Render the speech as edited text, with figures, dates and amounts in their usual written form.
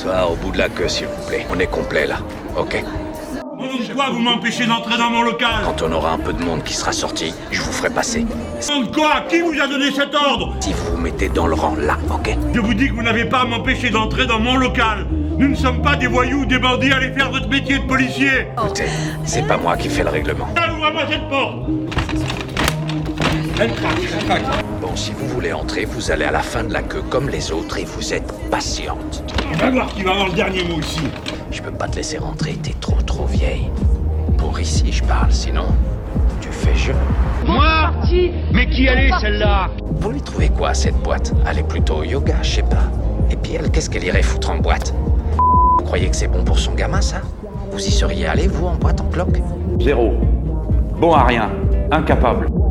Phare au bout de la queue, s'il vous plaît. On est complet, là. Ok. Au nom de quoi vous m'empêchez d'entrer dans mon local? Quand on aura un peu de monde qui sera sorti, je vous ferai passer. Au nom de quoi? Qui vous a donné cet ordre? Si vous vous mettez dans le rang, là, ok? Je vous dis que vous n'avez pas à m'empêcher d'entrer dans mon local. Nous ne sommes pas des voyous, des bandits, allez faire votre métier de policier. Écoutez, c'est pas moi qui fais le règlement. Ouvre-moi cette porte. Elle craque. Bon, si vous voulez entrer, vous allez à la fin de la queue comme les autres et vous êtes patiente. On va voir qui va avoir le dernier mot ici. Je peux pas te laisser rentrer, t'es trop vieille. Pour ici, je parle, sinon, tu fais jeu. Moi? Mais qui elle est, celle-là? Vous lui trouvez quoi, cette boîte? Elle est plutôt au yoga, je sais pas. Et puis elle, qu'est-ce qu'elle irait foutre en boîte? Vous croyez que c'est bon pour son gamin, ça? Vous y seriez allé, vous, en boîte, en cloque? 0. Bon à rien. Incapable.